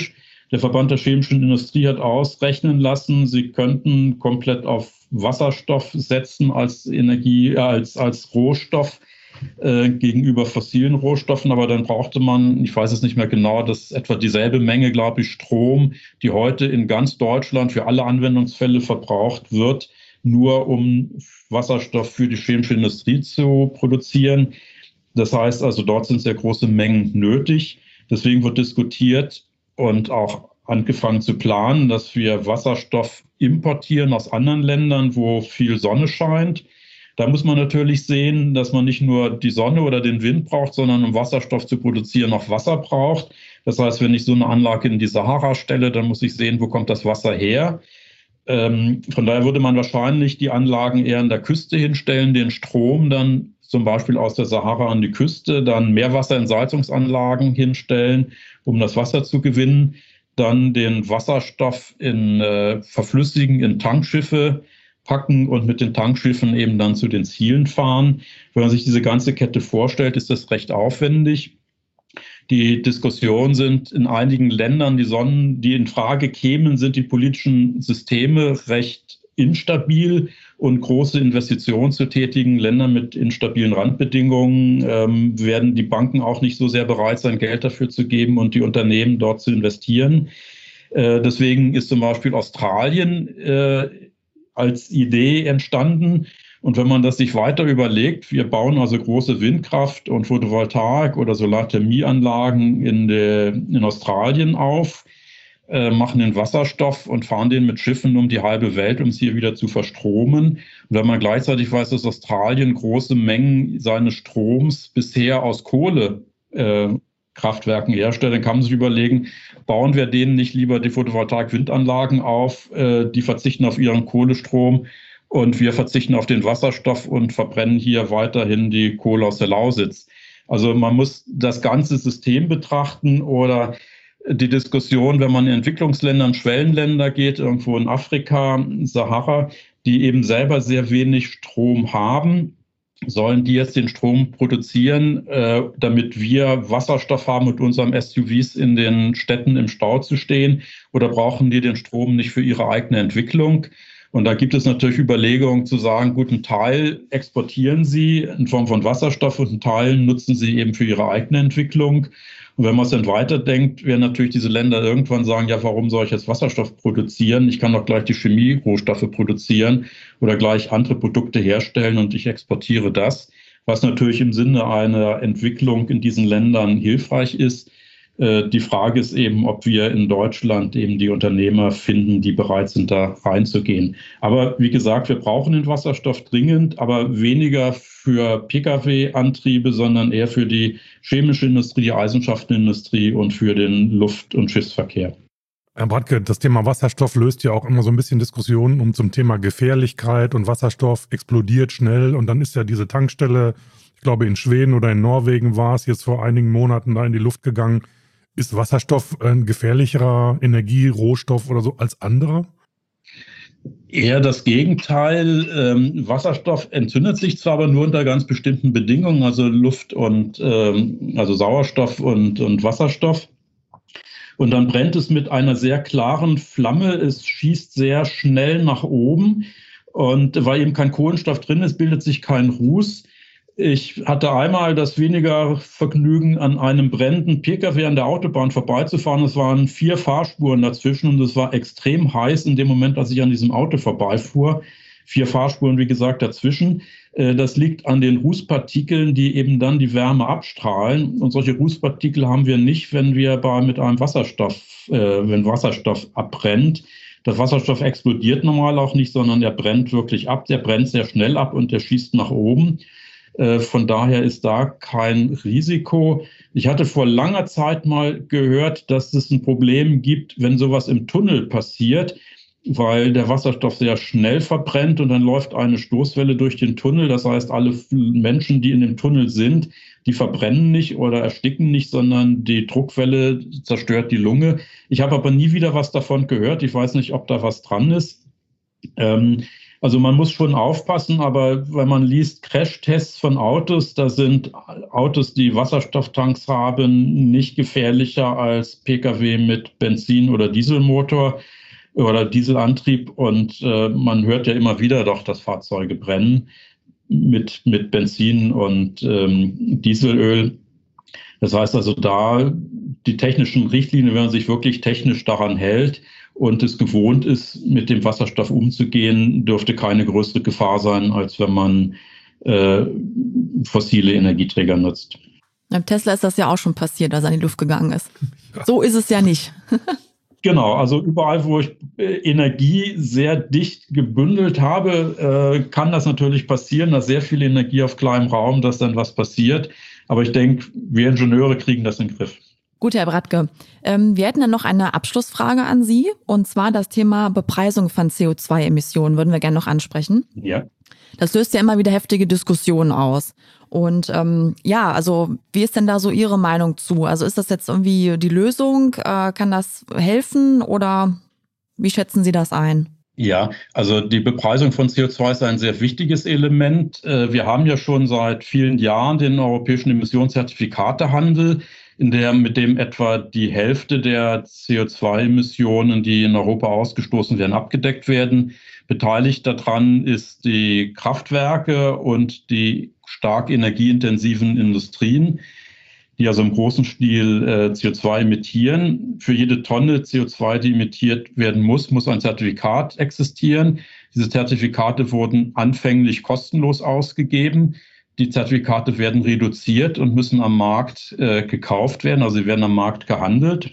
Der Verband der chemischen Industrie hat ausrechnen lassen, sie könnten komplett auf Wasserstoff setzen als Energie, als Rohstoff gegenüber fossilen Rohstoffen, aber dann brauchte man, ich weiß es nicht mehr genau, das ist etwa dieselbe Menge, glaube ich, Strom, die heute in ganz Deutschland für alle Anwendungsfälle verbraucht wird, nur um Wasserstoff für die chemische Industrie zu produzieren. Das heißt also, dort sind sehr große Mengen nötig. Deswegen wird diskutiert und auch angefangen zu planen, dass wir Wasserstoff importieren aus anderen Ländern, wo viel Sonne scheint. Da muss man natürlich sehen, dass man nicht nur die Sonne oder den Wind braucht, sondern um Wasserstoff zu produzieren auch Wasser braucht. Das heißt, wenn ich so eine Anlage in die Sahara stelle, dann muss ich sehen, wo kommt das Wasser her. Von daher würde man wahrscheinlich die Anlagen eher an der Küste hinstellen, den Strom dann zum Beispiel aus der Sahara an die Küste, dann Meerwasserentsalzungsanlagen hinstellen, um das Wasser zu gewinnen, dann den Wasserstoff verflüssigen in Tankschiffe packen und mit den Tankschiffen eben dann zu den Zielen fahren. Wenn man sich diese ganze Kette vorstellt, ist das recht aufwendig. Die Diskussionen sind in einigen Ländern, die in Frage kämen, sind die politischen Systeme recht instabil und große Investitionen zu tätigen. Länder mit instabilen Randbedingungen werden die Banken auch nicht so sehr bereit sein, Geld dafür zu geben und die Unternehmen dort zu investieren. Deswegen ist zum Beispiel Australien als Idee entstanden. Und wenn man das sich weiter überlegt, wir bauen also große Windkraft- und Photovoltaik- oder Solarthermieanlagen in Australien auf, machen den Wasserstoff und fahren den mit Schiffen um die halbe Welt, um es hier wieder zu verstromen. Und wenn man gleichzeitig weiß, dass Australien große Mengen seines Stroms bisher aus Kohlekraftwerken herstellt, dann kann man sich überlegen, bauen wir denen nicht lieber die Photovoltaik-Windanlagen auf, die verzichten auf ihren Kohlestrom und wir verzichten auf den Wasserstoff und verbrennen hier weiterhin die Kohle aus der Lausitz. Also man muss das ganze System betrachten oder die Diskussion, wenn man in Entwicklungsländern, Schwellenländer geht, irgendwo in Afrika, Sahara, die eben selber sehr wenig Strom haben, sollen die jetzt den Strom produzieren, damit wir Wasserstoff haben mit unseren SUVs in den Städten im Stau zu stehen? Oder brauchen die den Strom nicht für ihre eigene Entwicklung? Und da gibt es natürlich Überlegungen zu sagen, gut, einen Teil exportieren sie in Form von Wasserstoff und einen Teil nutzen sie eben für ihre eigene Entwicklung. Und wenn man es dann weiterdenkt, werden natürlich diese Länder irgendwann sagen, ja, warum soll ich jetzt Wasserstoff produzieren? Ich kann doch gleich die Chemierohstoffe produzieren oder gleich andere Produkte herstellen und ich exportiere das, was natürlich im Sinne einer Entwicklung in diesen Ländern hilfreich ist. Die Frage ist eben, ob wir in Deutschland eben die Unternehmer finden, die bereit sind, da reinzugehen. Aber wie gesagt, wir brauchen den Wasserstoff dringend, aber weniger für Pkw-Antriebe, sondern eher für die chemische Industrie, die Eisenschaftenindustrie und für den Luft- und Schiffsverkehr. Herr Bradtke, das Thema Wasserstoff löst ja auch immer so ein bisschen Diskussionen zum Thema Gefährlichkeit und Wasserstoff explodiert schnell und dann ist ja diese Tankstelle, ich glaube in Schweden oder in Norwegen war es jetzt vor einigen Monaten da in die Luft gegangen. Ist Wasserstoff ein gefährlicherer Energierohstoff oder so als andere? Eher das Gegenteil. Wasserstoff entzündet sich zwar, aber nur unter ganz bestimmten Bedingungen, also Luft und also Sauerstoff und Wasserstoff. Und dann brennt es mit einer sehr klaren Flamme. Es schießt sehr schnell nach oben. Und weil eben kein Kohlenstoff drin ist, bildet sich kein Ruß. Ich hatte einmal das weniger Vergnügen, an einem brennenden Pkw an der Autobahn vorbeizufahren. Es waren 4 Fahrspuren dazwischen und es war extrem heiß in dem Moment, als ich an diesem Auto vorbeifuhr. 4 Fahrspuren, wie gesagt, dazwischen. Das liegt an den Rußpartikeln, die eben dann die Wärme abstrahlen. Und solche Rußpartikel haben wir nicht, wenn wenn Wasserstoff abbrennt. Der Wasserstoff explodiert normal auch nicht, sondern er brennt wirklich ab. Der brennt sehr schnell ab und der schießt nach oben. Von daher ist da kein Risiko. Ich hatte vor langer Zeit mal gehört, dass es ein Problem gibt, wenn sowas im Tunnel passiert, weil der Wasserstoff sehr schnell verbrennt und dann läuft eine Stoßwelle durch den Tunnel. Das heißt, alle Menschen, die in dem Tunnel sind, die verbrennen nicht oder ersticken nicht, sondern die Druckwelle zerstört die Lunge. Ich habe aber nie wieder was davon gehört. Ich weiß nicht, ob da was dran ist. Also man muss schon aufpassen, aber wenn man liest Crashtests von Autos, da sind Autos, die Wasserstofftanks haben, nicht gefährlicher als Pkw mit Benzin- oder Dieselmotor oder Dieselantrieb. Und man hört ja immer wieder doch, dass Fahrzeuge brennen mit Benzin und Dieselöl. Das heißt also, da die technischen Richtlinien, wenn man sich wirklich technisch daran hält und es gewohnt ist, mit dem Wasserstoff umzugehen, dürfte keine größere Gefahr sein, als wenn man fossile Energieträger nutzt. Beim Tesla ist das ja auch schon passiert, als er in die Luft gegangen ist. So ist es ja nicht. Genau, also überall, wo ich Energie sehr dicht gebündelt habe, kann das natürlich passieren, dass sehr viel Energie auf kleinem Raum, dass dann was passiert. Aber ich denke, wir Ingenieure kriegen das in den Griff. Gut, Herr Bratke. Wir hätten dann noch eine Abschlussfrage an Sie, und zwar das Thema Bepreisung von CO2-Emissionen würden wir gerne noch ansprechen. Ja. Das löst ja immer wieder heftige Diskussionen aus. Und also wie ist denn da so Ihre Meinung zu? Also ist das jetzt irgendwie die Lösung? Kann das helfen oder wie schätzen Sie das ein? Ja, also die Bepreisung von CO2 ist ein sehr wichtiges Element. Wir haben ja schon seit vielen Jahren den europäischen Emissionszertifikatehandel, mit dem etwa die Hälfte der CO2-Emissionen, die in Europa ausgestoßen werden, abgedeckt werden. Beteiligt daran ist die Kraftwerke und die stark energieintensiven Industrien, die also im großen Stil CO2 emittieren. Für jede Tonne CO2, die emittiert werden muss ein Zertifikat existieren. Diese Zertifikate wurden anfänglich kostenlos ausgegeben. Die Zertifikate werden reduziert und müssen am Markt gekauft werden, also sie werden am Markt gehandelt.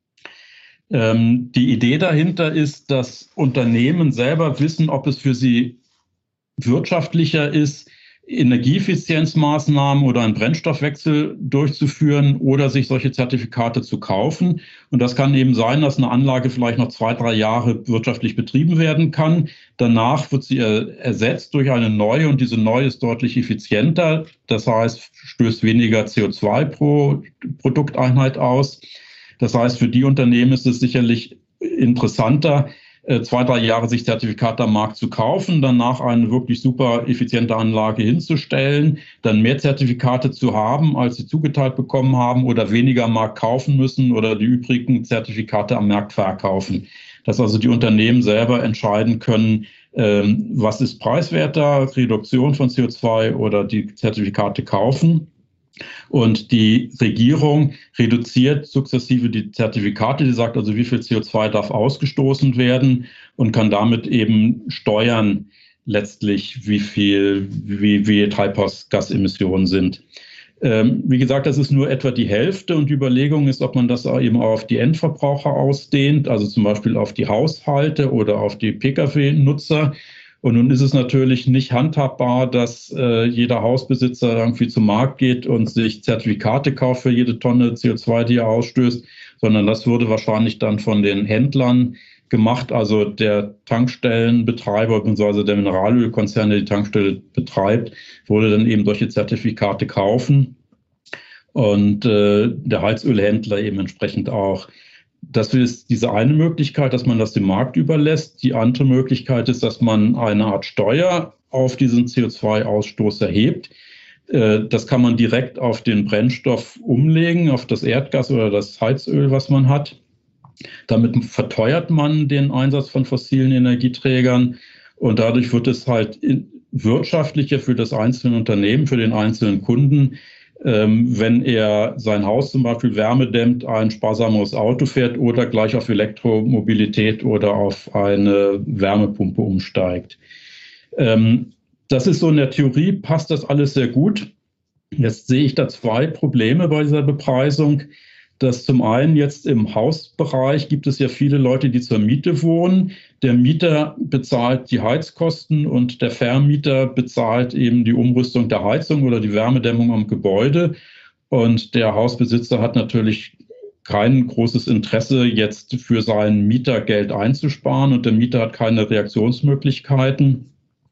Die Idee dahinter ist, dass Unternehmen selber wissen, ob es für sie wirtschaftlicher ist, Energieeffizienzmaßnahmen oder einen Brennstoffwechsel durchzuführen oder sich solche Zertifikate zu kaufen. Und das kann eben sein, dass eine Anlage vielleicht noch 2-3 Jahre wirtschaftlich betrieben werden kann. Danach wird sie ersetzt durch eine neue und diese neue ist deutlich effizienter. Das heißt, stößt weniger CO2 pro Produkteinheit aus. Das heißt, für die Unternehmen ist es sicherlich interessanter, 2-3 Jahre sich Zertifikate am Markt zu kaufen, danach eine wirklich super effiziente Anlage hinzustellen, dann mehr Zertifikate zu haben, als sie zugeteilt bekommen haben oder weniger am Markt kaufen müssen oder die übrigen Zertifikate am Markt verkaufen. Dass also die Unternehmen selber entscheiden können, was ist preiswerter, Reduktion von CO2 oder die Zertifikate kaufen. Und die Regierung reduziert sukzessive die Zertifikate, die sagt also, wie viel CO2 darf ausgestoßen werden und kann damit eben steuern letztlich, wie Treibhausgasemissionen sind. Wie gesagt, das ist nur etwa die Hälfte und die Überlegung ist, ob man das eben auch auf die Endverbraucher ausdehnt, also zum Beispiel auf die Haushalte oder auf die Pkw-Nutzer. Und nun ist es natürlich nicht handhabbar, dass jeder Hausbesitzer irgendwie zum Markt geht und sich Zertifikate kauft für jede Tonne CO2, die er ausstößt, sondern das würde wahrscheinlich dann von den Händlern gemacht. Also der Tankstellenbetreiber bzw. der Mineralölkonzern, der die Tankstelle betreibt, würde dann eben solche Zertifikate kaufen und der Heizölhändler eben entsprechend auch. Das ist diese eine Möglichkeit, dass man das dem Markt überlässt. Die andere Möglichkeit ist, dass man eine Art Steuer auf diesen CO2-Ausstoß erhebt. Das kann man direkt auf den Brennstoff umlegen, auf das Erdgas oder das Heizöl, was man hat. Damit verteuert man den Einsatz von fossilen Energieträgern und dadurch wird es halt wirtschaftlicher für das einzelne Unternehmen, für den einzelnen Kunden, wenn er sein Haus zum Beispiel wärmedämmt, ein sparsameres Auto fährt oder gleich auf Elektromobilität oder auf eine Wärmepumpe umsteigt. Das ist so in der Theorie, passt das alles sehr gut. Jetzt sehe ich da 2 Probleme bei dieser Bepreisung. Das zum einen jetzt im Hausbereich gibt es ja viele Leute, die zur Miete wohnen. Der Mieter bezahlt die Heizkosten und der Vermieter bezahlt eben die Umrüstung der Heizung oder die Wärmedämmung am Gebäude. Und der Hausbesitzer hat natürlich kein großes Interesse, jetzt für seinen Mieter Geld einzusparen und der Mieter hat keine Reaktionsmöglichkeiten.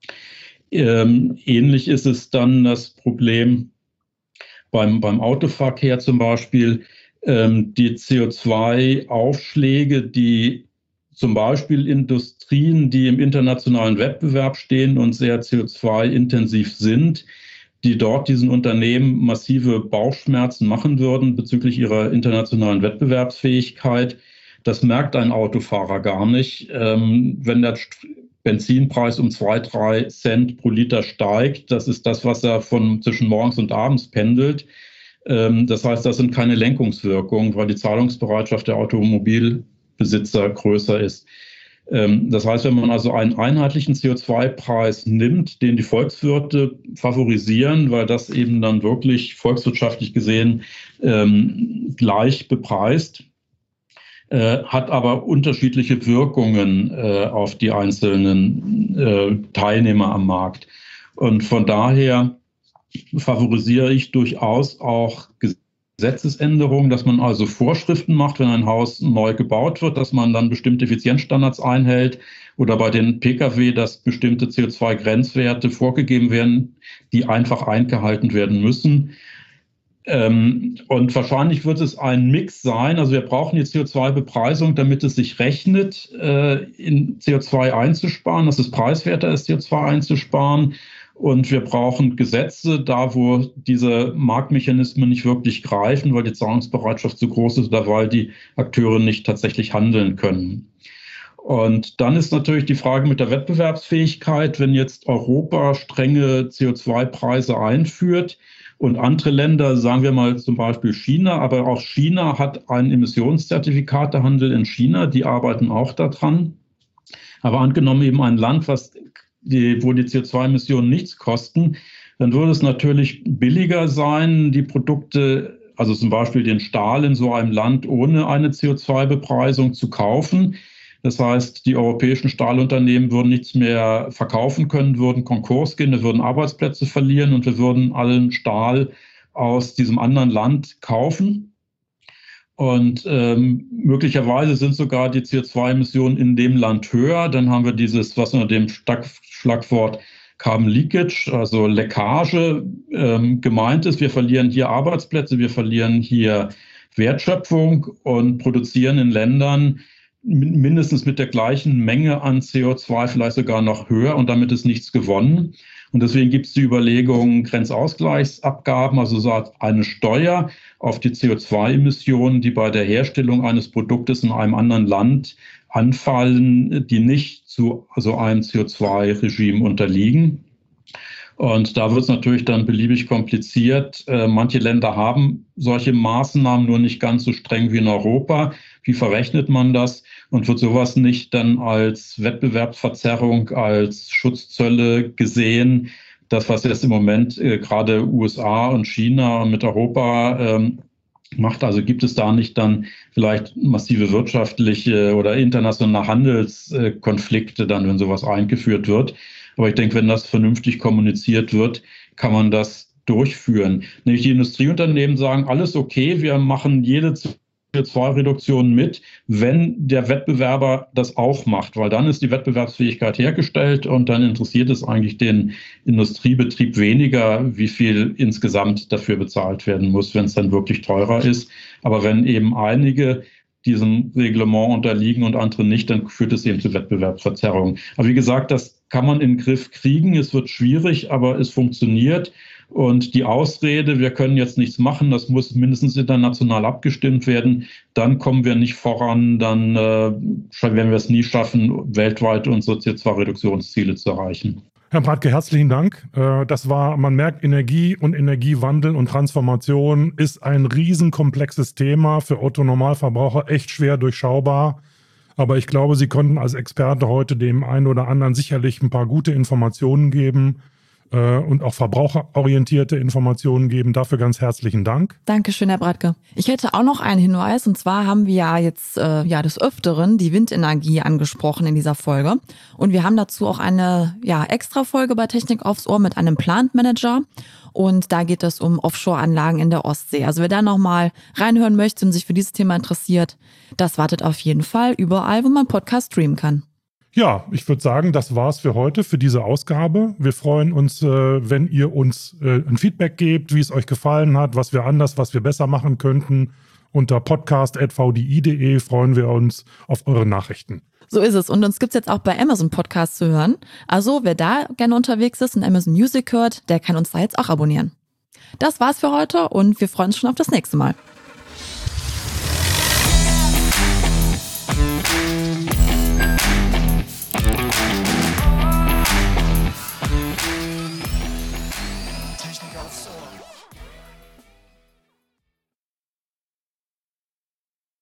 Ähnlich ist es dann das Problem beim Autoverkehr zum Beispiel. Die CO2-Aufschläge, die zum Beispiel Industrien, die im internationalen Wettbewerb stehen und sehr CO2-intensiv sind, die dort diesen Unternehmen massive Bauchschmerzen machen würden bezüglich ihrer internationalen Wettbewerbsfähigkeit. Das merkt ein Autofahrer gar nicht. Wenn der Benzinpreis um 2-3 Cent pro Liter steigt, das ist das, was er zwischen morgens und abends pendelt. Das heißt, das sind keine Lenkungswirkungen, weil die Zahlungsbereitschaft der Automobilbesitzer größer ist. Das heißt, wenn man also einen einheitlichen CO2-Preis nimmt, den die Volkswirte favorisieren, weil das eben dann wirklich volkswirtschaftlich gesehen gleich bepreist, hat aber unterschiedliche Wirkungen auf die einzelnen Teilnehmer am Markt. Und von daher favorisiere ich durchaus auch Gesetzesänderungen, dass man also Vorschriften macht, wenn ein Haus neu gebaut wird, dass man dann bestimmte Effizienzstandards einhält oder bei den Pkw, dass bestimmte CO2-Grenzwerte vorgegeben werden, die einfach eingehalten werden müssen. Und wahrscheinlich wird es ein Mix sein. Also wir brauchen die CO2-Bepreisung, damit es sich rechnet, in CO2 einzusparen, dass es preiswerter ist, CO2 einzusparen. Und wir brauchen Gesetze, da wo diese Marktmechanismen nicht wirklich greifen, weil die Zahlungsbereitschaft zu groß ist oder weil die Akteure nicht tatsächlich handeln können. Und dann ist natürlich die Frage mit der Wettbewerbsfähigkeit, wenn jetzt Europa strenge CO2-Preise einführt und andere Länder, sagen wir mal zum Beispiel China, aber auch China hat einen Emissionszertifikatehandel in China, die arbeiten auch daran. Aber angenommen eben ein Land, wo die CO2-Emissionen nichts kosten, dann würde es natürlich billiger sein, die Produkte, also zum Beispiel den Stahl in so einem Land ohne eine CO2-Bepreisung zu kaufen. Das heißt, die europäischen Stahlunternehmen würden nichts mehr verkaufen können, würden Konkurs gehen, wir würden Arbeitsplätze verlieren und wir würden allen Stahl aus diesem anderen Land kaufen. Und möglicherweise sind sogar die CO2-Emissionen in dem Land höher. Dann haben wir dieses, was unter dem Schlagwort Carbon Leakage, also Leckage, gemeint ist. Wir verlieren hier Arbeitsplätze, wir verlieren hier Wertschöpfung und produzieren in Ländern mindestens mit der gleichen Menge an CO2, vielleicht sogar noch höher, und damit ist nichts gewonnen. Und deswegen gibt es die Überlegung Grenzausgleichsabgaben, also so eine Steuer auf die CO2-Emissionen, die bei der Herstellung eines Produktes in einem anderen Land anfallen, die nicht zu so einem CO2-Regime unterliegen. Und da wird es natürlich dann beliebig kompliziert. Manche Länder haben solche Maßnahmen, nur nicht ganz so streng wie in Europa. Wie verrechnet man das? Und wird sowas nicht dann als Wettbewerbsverzerrung, als Schutzzölle gesehen? Das, was jetzt im Moment gerade USA und China mit Europa macht, also gibt es da nicht dann vielleicht massive wirtschaftliche oder internationale Handelskonflikte dann, wenn sowas eingeführt wird? Aber ich denke, wenn das vernünftig kommuniziert wird, kann man das durchführen. Nämlich die Industrieunternehmen sagen, alles okay, wir machen jede CO2-Reduktion mit, wenn der Wettbewerber das auch macht, weil dann ist die Wettbewerbsfähigkeit hergestellt und dann interessiert es eigentlich den Industriebetrieb weniger, wie viel insgesamt dafür bezahlt werden muss, wenn es dann wirklich teurer ist. Aber wenn eben einige diesem Reglement unterliegen und andere nicht, dann führt es eben zu Wettbewerbsverzerrungen. Aber wie gesagt, das kann man in den Griff kriegen. Es wird schwierig, aber es funktioniert. Und die Ausrede, wir können jetzt nichts machen, das muss mindestens international abgestimmt werden, dann kommen wir nicht voran, dann werden wir es nie schaffen, weltweit unsere CO2-Reduktionsziele zu erreichen. Herr Bradtke, herzlichen Dank. Man merkt, Energie und Energiewandel und Transformation ist ein riesenkomplexes Thema, für Otto-Normalverbraucher echt schwer durchschaubar. Aber ich glaube, Sie konnten als Experte heute dem einen oder anderen sicherlich ein paar gute Informationen geben und auch verbraucherorientierte Informationen geben. Dafür ganz herzlichen Dank. Dankeschön, Herr Bradtke. Ich hätte auch noch einen Hinweis, und zwar haben wir ja jetzt des Öfteren die Windenergie angesprochen in dieser Folge. Und wir haben dazu auch eine extra Folge bei Technik aufs Ohr mit einem Plant Manager. Und da geht es um Offshore-Anlagen in der Ostsee. Also wer da nochmal reinhören möchte und sich für dieses Thema interessiert, das wartet auf jeden Fall überall, wo man Podcast streamen kann. Ja, ich würde sagen, das war's für heute, für diese Ausgabe. Wir freuen uns, wenn ihr uns ein Feedback gebt, wie es euch gefallen hat, was wir anders, was wir besser machen könnten. Unter podcast@vdi.de freuen wir uns auf eure Nachrichten. So ist es. Und uns gibt's jetzt auch bei Amazon Podcasts zu hören. Also wer da gerne unterwegs ist und Amazon Music hört, der kann uns da jetzt auch abonnieren. Das war's für heute und wir freuen uns schon auf das nächste Mal.